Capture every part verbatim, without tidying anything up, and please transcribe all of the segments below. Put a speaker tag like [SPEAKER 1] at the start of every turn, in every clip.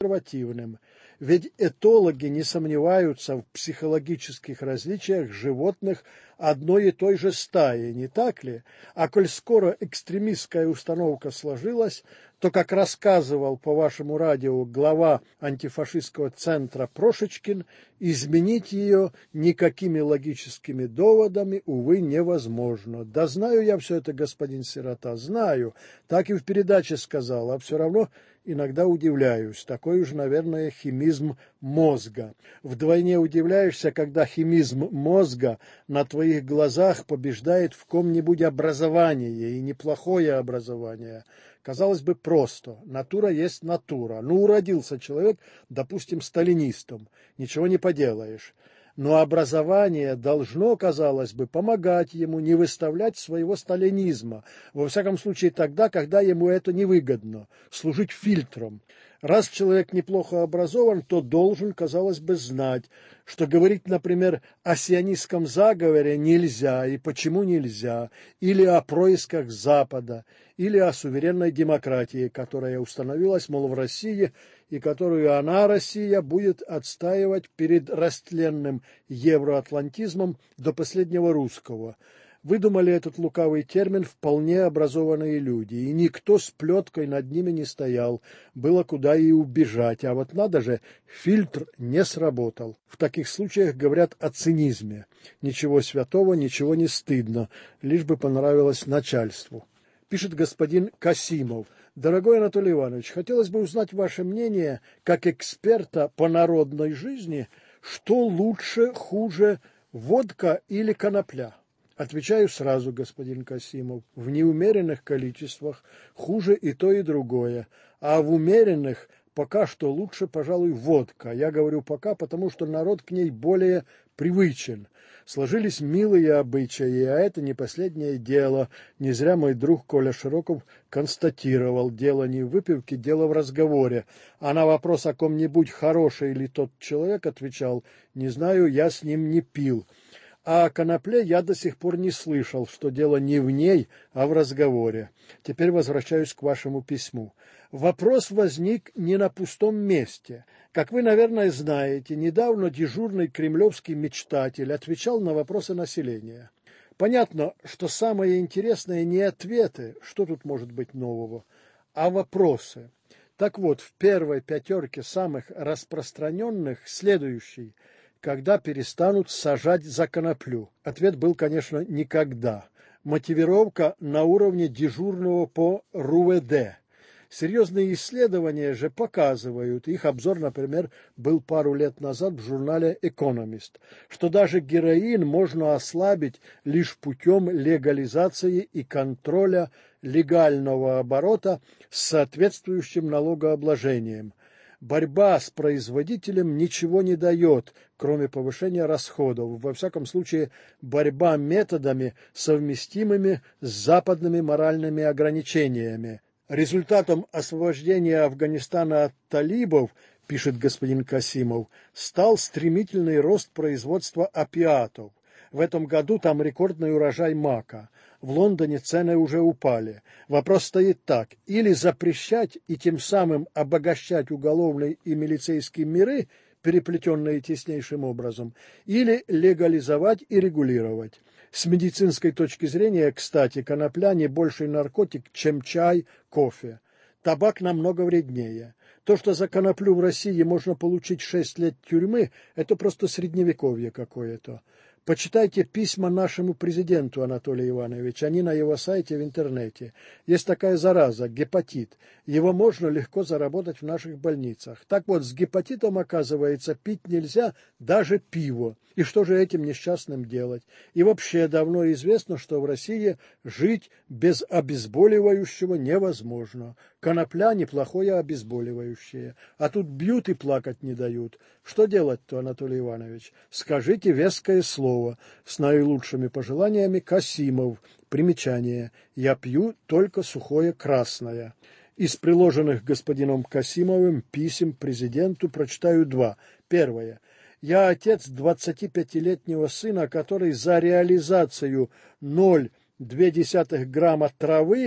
[SPEAKER 1] консервативным. Ведь этологи не сомневаются в психологических различиях животных одной и той же стаи, не так ли? А коль скоро экстремистская установка сложилась, то, как рассказывал по вашему радио глава антифашистского центра Прошечкин, изменить ее никакими логическими доводами, увы, невозможно. Да знаю я все это, господин Сирота, знаю. Так и в передаче сказал, а все равно иногда удивляюсь. Такой уж, наверное, химизм мозга. Вдвойне удивляешься, когда химизм мозга на твоих глазах побеждает в ком-нибудь образование, и неплохое образование. Казалось бы, просто. Натура есть натура. Ну, уродился человек, допустим, сталинистом. Ничего не поделаешь. Но образование должно, казалось бы, помогать ему не выставлять своего сталинизма. Во всяком случае, тогда, когда ему это невыгодно. Служить фильтром. Раз человек неплохо образован, то должен, казалось бы, знать, что говорить, например, о сионистском заговоре нельзя, и почему нельзя, или о происках Запада, или о суверенной демократии, которая установилась, мол, в России, и которую она, Россия, будет отстаивать перед растленным евроатлантизмом до последнего русского. Выдумали этот лукавый термин вполне образованные люди, и никто с плеткой над ними не стоял, было куда и убежать, а вот надо же, фильтр не сработал. В таких случаях говорят о цинизме. Ничего святого, ничего не стыдно, лишь бы понравилось начальству. Пишет господин Касимов. Дорогой Анатолий Иванович, хотелось бы узнать ваше мнение, как эксперта по народной жизни, что лучше, хуже, водка или конопля? Отвечаю сразу, господин Касимов, в неумеренных количествах хуже и то, и другое, а в умеренных пока что лучше, пожалуй, водка. Я говорю пока, потому что народ к ней более привычен. Сложились милые обычаи, а это не последнее дело. Не зря мой друг Коля Широков констатировал, дело не в выпивке, дело в разговоре. А на вопрос о ком-нибудь, хороший ли тот человек, отвечал, не знаю, я с ним не пил. А о конопле я до сих пор не слышал, что дело не в ней, а в разговоре. Теперь возвращаюсь к вашему письму. Вопрос возник не на пустом месте. Как вы, наверное, знаете, недавно дежурный кремлевский мечтатель отвечал на вопросы населения. Понятно, что самое интересное не ответы, что тут может быть нового, а вопросы. Так вот, в первой пятерке самых распространенных следующий – когда перестанут сажать за коноплю? Ответ был, конечно, никогда. Мотивировка на уровне дежурного по РУВД. Серьезные исследования же показывают, их обзор, например, был пару лет назад в журнале «Экономист», что даже героин можно ослабить лишь путем легализации и контроля легального оборота с соответствующим налогообложением. Борьба с производителем ничего не дает, кроме повышения расходов. Во всяком случае, борьба методами, совместимыми с западными моральными ограничениями. Результатом освобождения Афганистана от талибов, пишет господин Касимов, стал стремительный рост производства опиатов. В этом году там рекордный урожай мака. В Лондоне цены уже упали. Вопрос стоит так. Или запрещать и тем самым обогащать уголовные и милицейские миры, переплетенные теснейшим образом, или легализовать и регулировать. С медицинской точки зрения, кстати, конопля не больший наркотик, чем чай, кофе. Табак намного вреднее. То, что за коноплю в России можно получить шесть лет тюрьмы, это просто средневековье какое-то. Почитайте письма нашему президенту, Анатолий Иванович, они на его сайте в интернете. Есть такая зараза, гепатит. Его можно легко заработать в наших больницах. Так вот, с гепатитом, оказывается, пить нельзя даже пиво. И что же этим несчастным делать? И вообще давно известно, что в России жить без обезболивающего невозможно. Конопля – неплохое обезболивающее. А тут бьют и плакать не дают. Что делать-то, Анатолий Иванович? Скажите веское слово. С наилучшими пожеланиями, Касимов. Примечание. Я пью только сухое красное. Из приложенных господином Касимовым писем президенту прочитаю два. Первое. Я отец двадцатипятилетнего сына, который за реализацию ноль целых две десятых грамма травы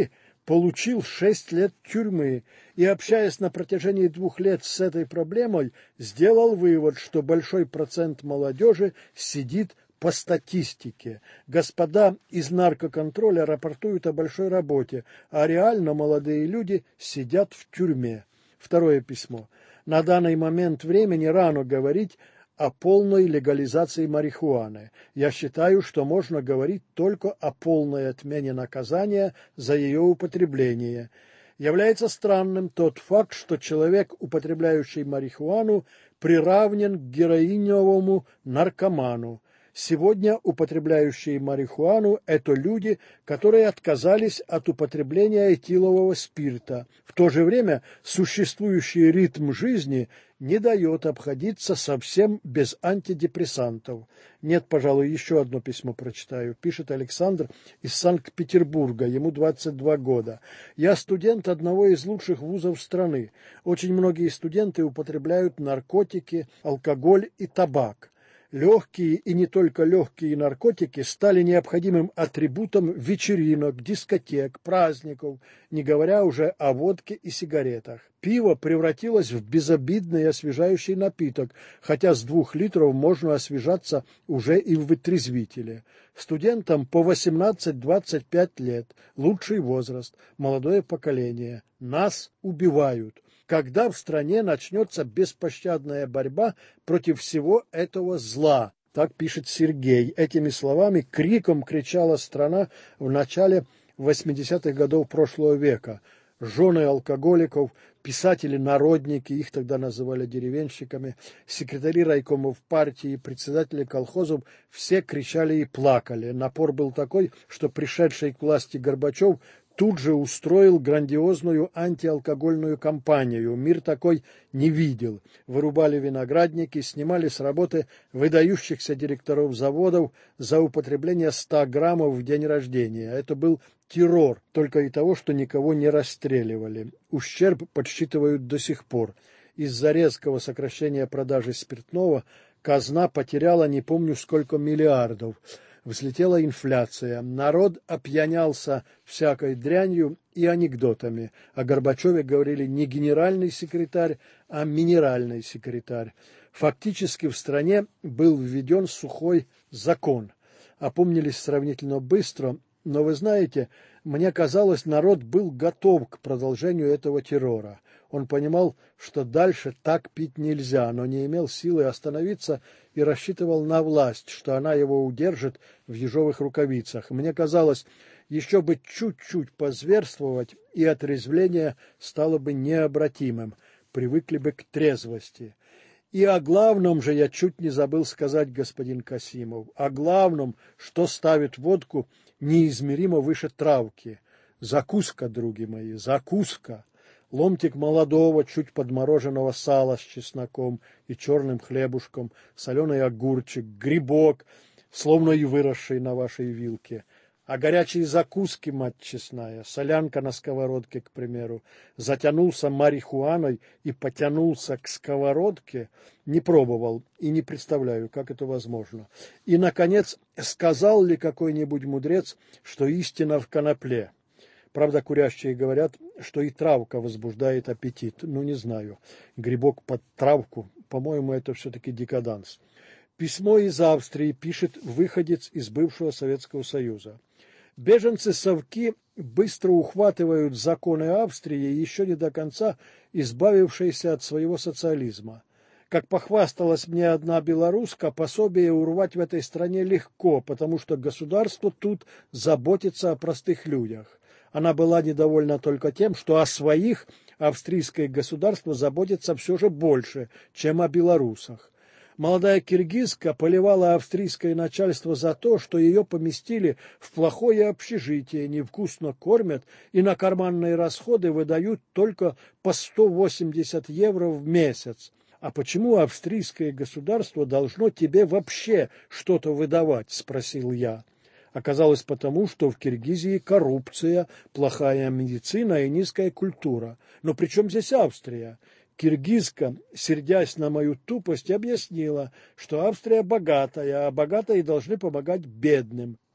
[SPEAKER 1] получил шесть лет тюрьмы и, общаясь на протяжении двух лет с этой проблемой, сделал вывод, что большой процент молодежи сидит по статистике. Господа из наркоконтроля рапортуют о большой работе, а реально молодые люди сидят в тюрьме. Второе письмо. На данный момент времени рано говорить о полной легализации марихуаны. Я считаю, что можно говорить только о полной отмене наказания за ее употребление. Является странным тот факт, что человек, употребляющий марихуану, приравнен к героиновому наркоману. Сегодня употребляющие марихуану – это люди, которые отказались от употребления этилового спирта. В то же время существующий ритм жизни не дает обходиться совсем без антидепрессантов. Нет, пожалуй, еще одно письмо прочитаю. Пишет Александр из Санкт-Петербурга, ему двадцать два года. Я студент одного из лучших вузов страны. Очень многие студенты употребляют наркотики, алкоголь и табак. Легкие и не только легкие наркотики стали необходимым атрибутом вечеринок, дискотек, праздников, не говоря уже о водке и сигаретах. Пиво превратилось в безобидный освежающий напиток, хотя с двух литров можно освежаться уже и в вытрезвителе. Студентам по восемнадцать-двадцать пять лет, лучший возраст, молодое поколение. Нас убивают. Когда в стране начнется беспощадная борьба против всего этого зла? Так пишет Сергей. Этими словами криком кричала страна в начале восьмидесятых годов прошлого века. Жены алкоголиков, писатели-народники, их тогда называли деревенщиками, секретари райкомов партии, председатели колхозов, все кричали и плакали. Напор был такой, что пришедший к власти Горбачев тут же устроил грандиозную антиалкогольную кампанию. Мир такой не видел. Вырубали виноградники, снимали с работы выдающихся директоров заводов за употребление ста граммов в день рождения. Это был террор, только и того, что никого не расстреливали. Ущерб подсчитывают до сих пор. Из-за резкого сокращения продажи спиртного казна потеряла не помню сколько миллиардов. Взлетела инфляция, народ опьянялся всякой дрянью и анекдотами. О Горбачеве говорили не генеральный секретарь, а минеральный секретарь. Фактически в стране был введен сухой закон. Опомнились сравнительно быстро, но вы знаете, мне казалось, народ был готов к продолжению этого террора. Он понимал, что дальше так пить нельзя, но не имел силы остановиться и рассчитывал на власть, что она его удержит в ежовых рукавицах. Мне казалось, еще бы чуть-чуть позверствовать, и отрезвление стало бы необратимым, привыкли бы к трезвости. И о главном же я чуть не забыл сказать, господин Касимов, о главном, что ставит водку неизмеримо выше травки. Закуска, други мои, закуска. Ломтик молодого, чуть подмороженного сала с чесноком и черным хлебушком, соленый огурчик, грибок, словно и выросший на вашей вилке. А горячие закуски, мать честная, солянка на сковородке, к примеру, затянулся марихуаной и потянулся к сковородке, не пробовал и не представляю, как это возможно. И, наконец, сказал ли какой-нибудь мудрец, что истина в конопле? Правда, курящие говорят, что и травка возбуждает аппетит. Ну, не знаю. Грибок под травку, по-моему, это все-таки декаданс. Письмо из Австрии пишет выходец из бывшего Советского Союза. Беженцы-совки быстро ухватывают законы Австрии, еще не до конца избавившиеся от своего социализма. Как похвасталась мне одна белоруска, пособие урвать в этой стране легко, потому что государство тут заботится о простых людях. Она была недовольна только тем, что о своих австрийское государство заботится все же больше, чем о белорусах. Молодая киргизка поливала австрийское начальство за то, что ее поместили в плохое общежитие, невкусно кормят и на карманные расходы выдают только по сто восемьдесят евро в месяц. «А почему австрийское государство должно тебе вообще что-то выдавать?» – спросил я. Оказалось потому, что в Киргизии коррупция, плохая медицина и низкая культура. Но при чем здесь Австрия? Киргизка, сердясь на мою тупость, объяснила, что Австрия богатая, а богатые должны помогать бедным.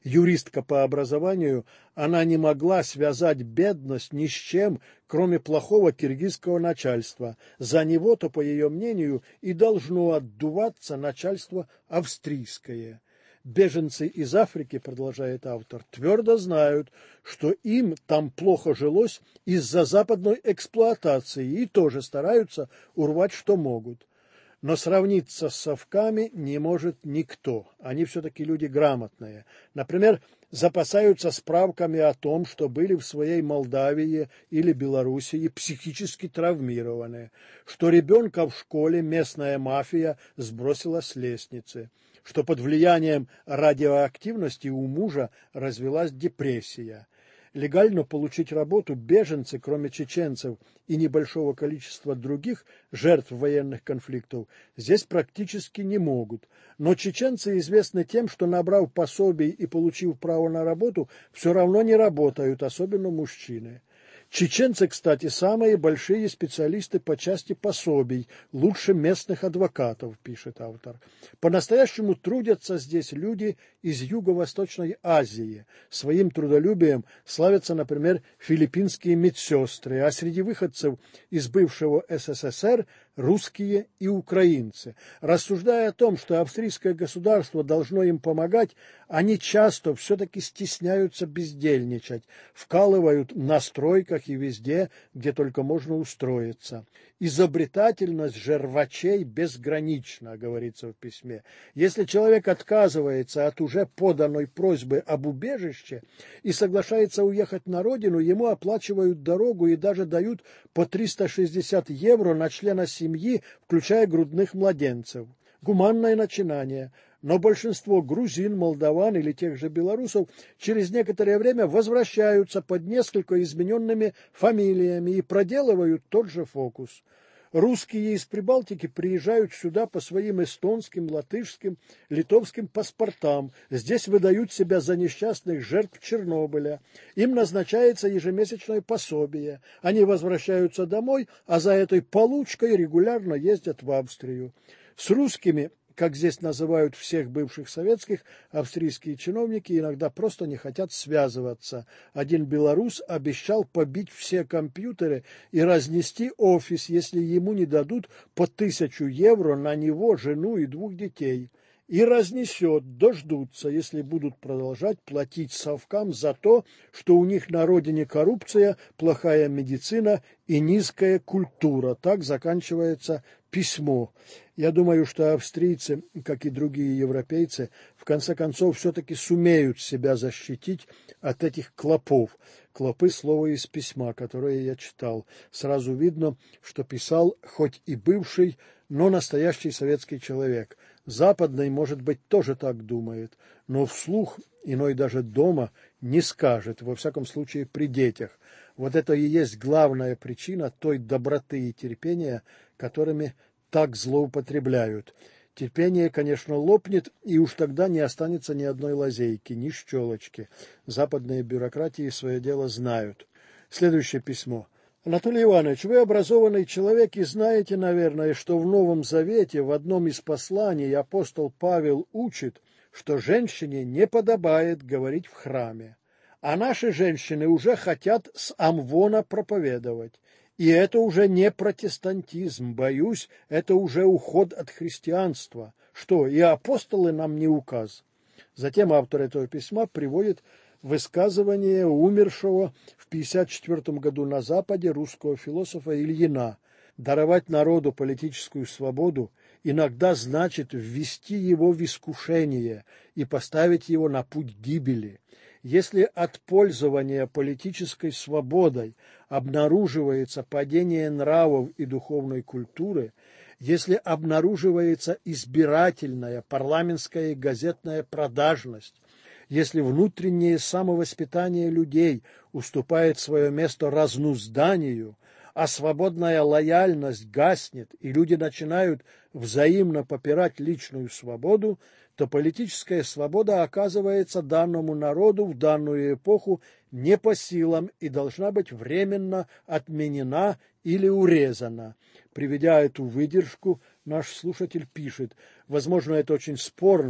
[SPEAKER 1] Юристка по образованию, она не могла связать бедность ни с чем, кроме плохого киргизского начальства. За него-то, по ее мнению, и должно отдуваться начальство австрийское. Беженцы из Африки, продолжает автор, твердо знают, что им там плохо жилось из-за западной эксплуатации и тоже стараются урвать, что могут. Но сравниться с совками не может никто. Они все-таки люди грамотные. Например, запасаются справками о том, что были в своей Молдавии или Белоруссии психически травмированные, что ребенка в школе местная мафия сбросила с лестницы, что под влиянием радиоактивности у мужа развилась депрессия. Легально получить работу беженцы, кроме чеченцев и небольшого количества других жертв военных конфликтов, здесь практически не могут. Но чеченцы известны тем, что, набрав пособий и получив право на работу, все равно не работают, особенно мужчины. Чеченцы, кстати, самые большие специалисты по части пособий, лучше местных адвокатов, пишет автор. По-настоящему трудятся здесь люди из Юго-Восточной Азии. Своим трудолюбием славятся, например, филиппинские медсестры, а среди выходцев из бывшего СССР русские и украинцы. Рассуждая о том, что австрийское государство должно им помогать, они часто все-таки стесняются бездельничать, вкалывают на стройках и везде, где только можно устроиться. Изобретательность же рвачей безгранична, говорится в письме. Если человек отказывается от уже поданной просьбы об убежище и соглашается уехать на родину, ему оплачивают дорогу и даже дают по триста шестьдесят евро на члена семьи, включая грудных младенцев. Гуманное начинание. Но большинство грузин, молдаван или тех же белорусов через некоторое время возвращаются под несколько измененными фамилиями и проделывают тот же фокус. Русские из Прибалтики приезжают сюда по своим эстонским, латышским, литовским паспортам. Здесь выдают себя за несчастных жертв Чернобыля. Им назначается ежемесячное пособие. Они возвращаются домой, а за этой получкой регулярно ездят в Австрию. С русскими, как здесь называют всех бывших советских, австрийские чиновники иногда просто не хотят связываться. Один белорус обещал побить все компьютеры и разнести офис, если ему не дадут по тысячу евро на него, жену и двух детей. И разнесет, дождутся, если будут продолжать платить совкам за то, что у них на родине коррупция, плохая медицина и низкая культура. Так заканчивается письмо. Я думаю, что австрийцы, как и другие европейцы, в конце концов все-таки сумеют себя защитить от этих клопов. Клопы — слово из письма, которое я читал. Сразу видно, что писал хоть и бывший, но настоящий советский человек. Западный, может быть, тоже так думает, но вслух, иной даже дома, не скажет, во всяком случае при детях. Вот это и есть главная причина той доброты и терпения, которыми так злоупотребляют. Терпение, конечно, лопнет, и уж тогда не останется ни одной лазейки, ни щелочки. Западные бюрократии свое дело знают. Следующее письмо. Анатолий Иванович, вы образованный человек и знаете, наверное, что в Новом Завете в одном из посланий апостол Павел учит, что женщине не подобает говорить в храме. А наши женщины уже хотят с амвона проповедовать. И это уже не протестантизм, боюсь, это уже уход от христианства. Что, и апостолы нам не указ? Затем автор этого письма приводит высказывание умершего в пятьдесят четвёртом году на Западе русского философа Ильина. Даровать народу политическую свободу иногда значит ввести его в искушение и поставить его на путь гибели. Если от пользования политической свободой обнаруживается падение нравов и духовной культуры, если обнаруживается избирательная парламентская и газетная продажность, если внутреннее самовоспитание людей уступает свое место разнузданию, а свободная лояльность гаснет, и люди начинают взаимно попирать личную свободу, то политическая свобода оказывается данному народу в данную эпоху не по силам и должна быть временно отменена или урезана. Приведя эту выдержку, наш слушатель пишет: возможно, это очень спорно,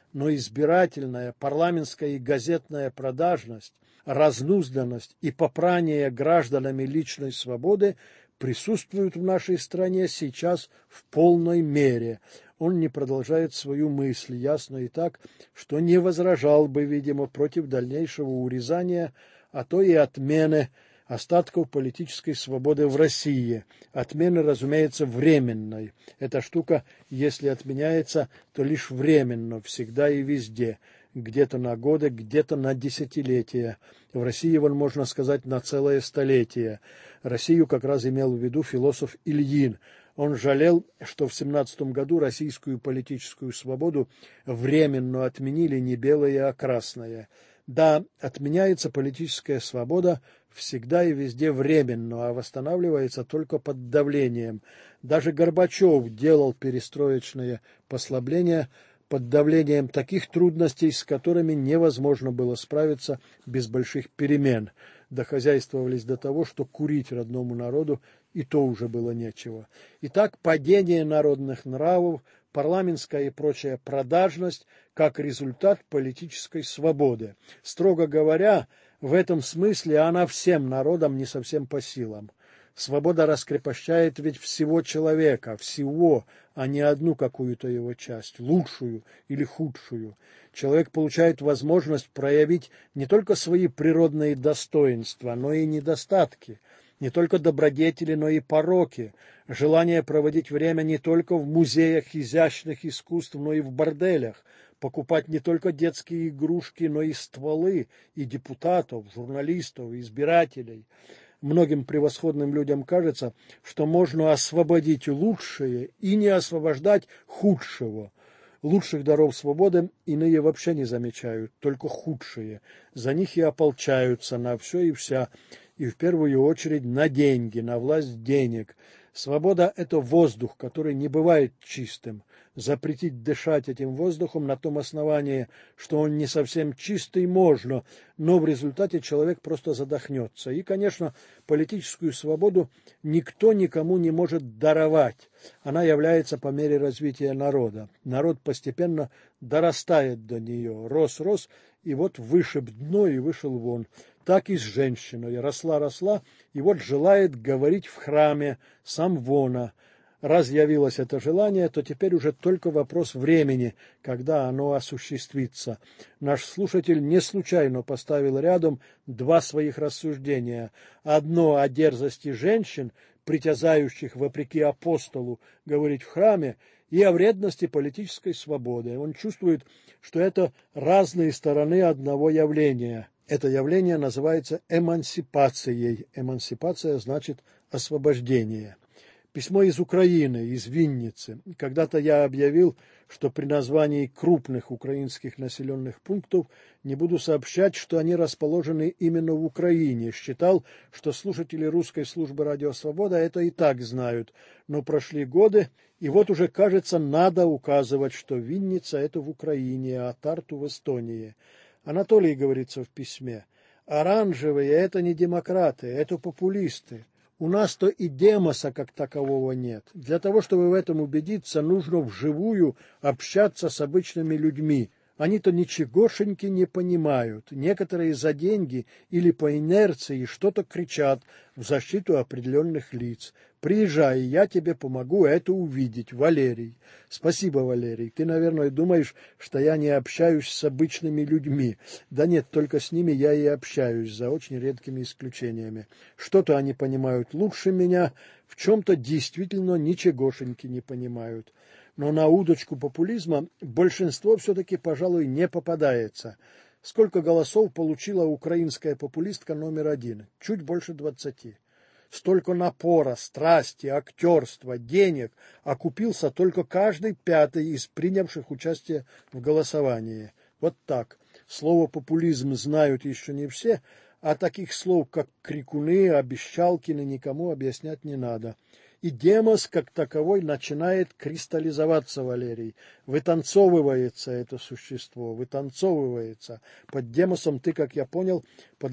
[SPEAKER 1] но избирательная, парламентская и газетная продажность, разнузданность и попрание гражданами личной свободы присутствуют в нашей стране сейчас в полной мере. Он не продолжает свою мысль, ясно и так, что не возражал бы, видимо, против дальнейшего урезания, а то и отмены остатков политической свободы в России. Отмены, разумеется, временной. Эта штука, если отменяется, то лишь временно, всегда и везде. Где-то на годы, где-то на десятилетия. В России, вон, можно сказать, на целое столетие. Россию как раз имел в виду философ Ильин. Он жалел, что в семнадцатом году российскую политическую свободу временно отменили не белое, а красное. Да, отменяется политическая свобода всегда и везде временно, а восстанавливается только под давлением. Даже Горбачев делал перестроечные послабления под давлением таких трудностей, с которыми невозможно было справиться без больших перемен. Дохозяйствовались до того, что курить родному народу и то уже было нечего. Итак, падение народных нравов, парламентская и прочая продажность как результат политической свободы. Строго говоря, в этом смысле она всем народам не совсем по силам. Свобода раскрепощает ведь всего человека, всего, а не одну какую-то его часть, лучшую или худшую. Человек получает возможность проявить не только свои природные достоинства, но и недостатки, не только добродетели, но и пороки, желание проводить время не только в музеях изящных искусств, но и в борделях, покупать не только детские игрушки, но и стволы, и депутатов, журналистов, избирателей. Многим превосходным людям кажется, что можно освободить лучшее и не освобождать худшего. Лучших даров свободы иные вообще не замечают, только худшие. За них и ополчаются на все и вся, и в первую очередь на деньги, на власть денег. Свобода – это воздух, который не бывает чистым. Запретить дышать этим воздухом на том основании, что он не совсем чистый, можно, но в результате человек просто задохнется. И, конечно, политическую свободу никто никому не может даровать. Она является по мере развития народа. Народ постепенно дорастает до нее. Рос-рос, и вот вышиб дно и вышел вон. Так и с женщиной. Росла-росла, и вот желает говорить в храме, сам вона. Раз явилось это желание, то теперь уже только вопрос времени, когда оно осуществится. Наш слушатель не случайно поставил рядом два своих рассуждения. Одно о дерзости женщин, притязающих, вопреки апостолу, говорить в храме, и о вредности политической свободы. Он чувствует, что это разные стороны одного явления. Это явление называется эмансипацией. Эмансипация значит освобождение. Письмо из Украины, из Винницы. Когда-то я объявил, что при названии крупных украинских населенных пунктов не буду сообщать, что они расположены именно в Украине. Считал, что слушатели русской службы «Радио Свобода» это и так знают. Но прошли годы, и вот уже, кажется, надо указывать, что Винница – это в Украине, а Тарту – в Эстонии. Анатолий, говорится в письме, оранжевые – это не демократы, это популисты. У нас-то и демоса как такового нет. Для того, чтобы в этом убедиться, нужно вживую общаться с обычными людьми. Они-то ничегошеньки не понимают. Некоторые за деньги или по инерции что-то кричат в защиту определенных лиц. Приезжай, я тебе помогу это увидеть, Валерий. Спасибо, Валерий. Ты, наверное, думаешь, что я не общаюсь с обычными людьми. Да нет, только с ними я и общаюсь, за очень редкими исключениями. Что-то они понимают лучше меня, в чем-то действительно ничегошеньки не понимают. Но на удочку популизма большинство все-таки, пожалуй, не попадается. Сколько голосов получила украинская популистка номер один? Чуть больше двадцати. Столько напора, страсти, актерства, денег окупился только каждый пятый из принявших участие в голосовании. Вот так. Слово «популизм» знают еще не все, а таких слов, как крикуны, обещалкины, никому объяснять не надо. И демос, как таковой, начинает кристаллизоваться, Валерий. Вытанцовывается это существо, вытанцовывается. Под демосом ты, как я понял,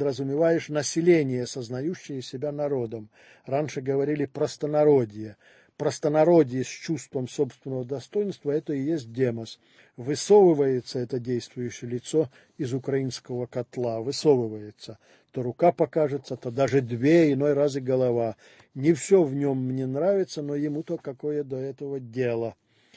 [SPEAKER 1] подразумеваешь население, сознающее себя народом. Раньше говорили простонародье. простонародье с чувством собственного достоинства, это и есть демос. Высовывается это действующее лицо из украинского котла, высовывается. То рука покажется, то даже две, иной раз и голова. Не все в нем мне нравится, но ему-то какое до этого дело.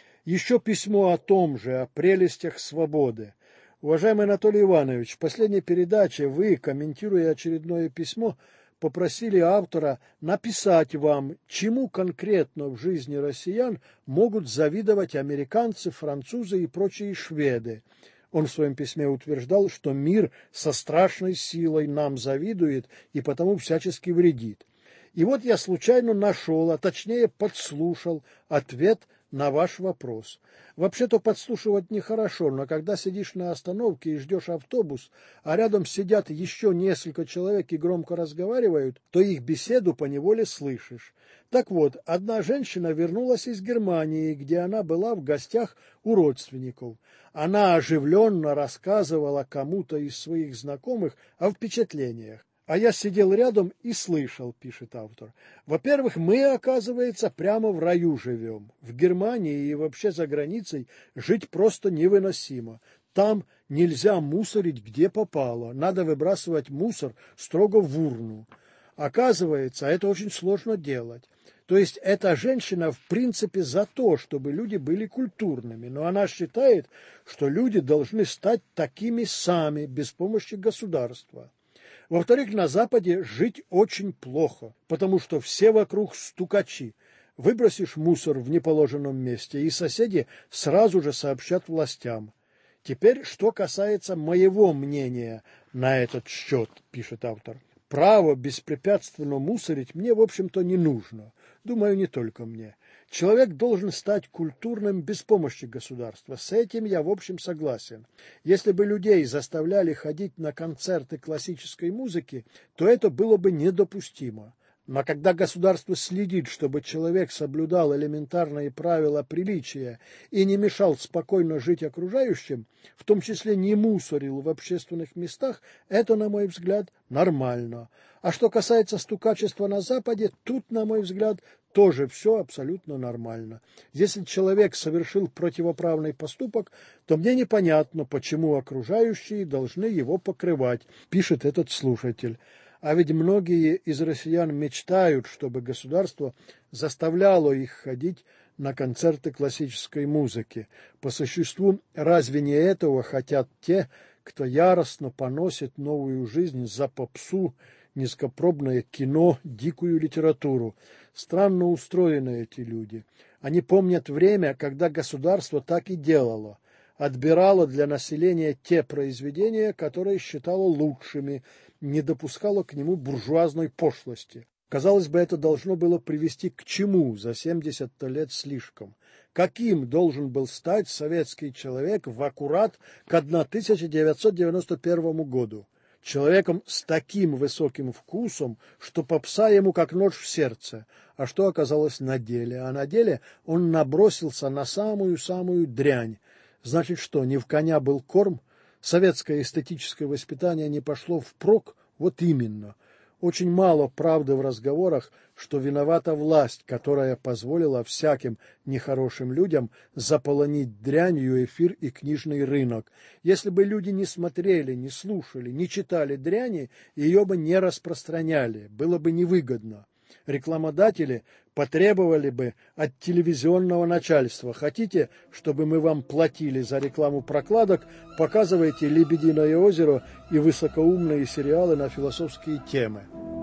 [SPEAKER 1] Еще письмо о том же, о прелестях свободы. Уважаемый Анатолий Иванович, в последней передаче вы, комментируя очередное письмо, попросили автора написать вам, чему конкретно в жизни россиян могут завидовать американцы, французы и прочие шведы. Он в своем письме утверждал, что мир со страшной силой нам завидует и потому всячески вредит. И вот я случайно нашел, а точнее подслушал ответ на ваш вопрос. Вообще-то подслушивать нехорошо, но когда сидишь на остановке и ждешь автобус, а рядом сидят еще несколько человек и громко разговаривают, то их беседу поневоле слышишь. Так вот, одна женщина вернулась из Германии, где она была в гостях у родственников. Она оживленно рассказывала кому-то из своих знакомых о впечатлениях. А я сидел рядом и слышал, пишет автор. Во-первых, мы, оказывается, прямо в раю живем. В Германии и вообще за границей жить просто невыносимо. Там нельзя мусорить где попало. Надо выбрасывать мусор строго в урну. Оказывается, это очень сложно делать. То есть эта женщина в принципе за то, чтобы люди были культурными, но она считает, что люди должны стать такими сами, без помощи государства. Во-вторых, на Западе жить очень плохо, потому что все вокруг стукачи. Выбросишь мусор в неположенном месте, и соседи сразу же сообщат властям. Теперь, что касается моего мнения на этот счет, пишет автор. Право беспрепятственно мусорить мне, в общем-то, не нужно. Думаю, не только мне. Человек должен стать культурным без помощи государства. С этим я, в общем, согласен. Если бы людей заставляли ходить на концерты классической музыки, то это было бы недопустимо. Но когда государство следит, чтобы человек соблюдал элементарные правила приличия и не мешал спокойно жить окружающим, в том числе не мусорил в общественных местах, это, на мой взгляд, нормально. А что касается стукачества на Западе, тут, на мой взгляд, тоже все абсолютно нормально. Если человек совершил противоправный поступок, то мне непонятно, почему окружающие должны его покрывать, пишет этот слушатель. А ведь многие из россиян мечтают, чтобы государство заставляло их ходить на концерты классической музыки. По существу, разве не этого хотят те, кто яростно поносит новую жизнь за попсу, низкопробное кино, дикую литературу? Странно устроены эти люди. Они помнят время, когда государство так и делало. Отбирало для населения те произведения, которые считало лучшими, не допускало к нему буржуазной пошлости. Казалось бы, это должно было привести к чему за семьдесят лет слишком? Каким должен был стать советский человек в аккурат к тысяча девятьсот девяносто первому году? Человеком с таким высоким вкусом, что попса ему как нож в сердце. А что оказалось на деле? А на деле он набросился на самую-самую дрянь. Значит что, не в коня был корм? Советское эстетическое воспитание не пошло впрок? Вот именно. Очень мало правды в разговорах, что виновата власть, которая позволила всяким нехорошим людям заполонить дрянью эфир и книжный рынок. Если бы люди не смотрели, не слушали, не читали дряни, ее бы не распространяли, было бы невыгодно. Рекламодатели потребовали бы от телевизионного начальства: хотите, чтобы мы вам платили за рекламу прокладок, показывайте «Лебединое озеро» и высокоумные сериалы на философские темы.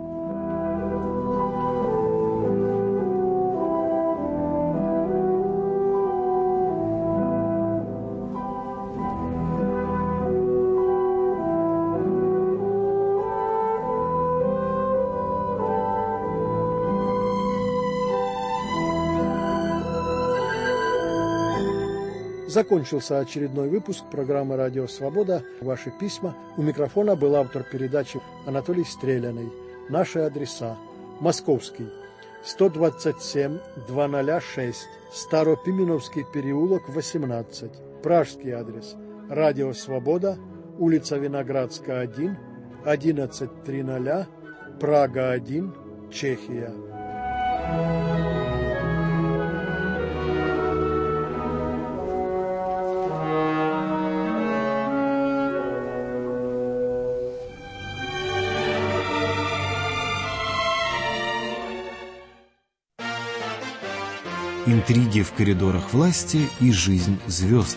[SPEAKER 1] Закончился очередной выпуск программы «Радио Свобода». Ваши письма. У микрофона был автор передачи Анатолий Стреляный. Наши адреса. Московский. сто двадцать семь двести шесть. Старопименовский переулок, восемнадцать. Пражский адрес. Радио Свобода. Улица Виноградская, один. одиннадцать триста. Прага, один. Чехия.
[SPEAKER 2] интриги в коридорах власти и жизнь звезд.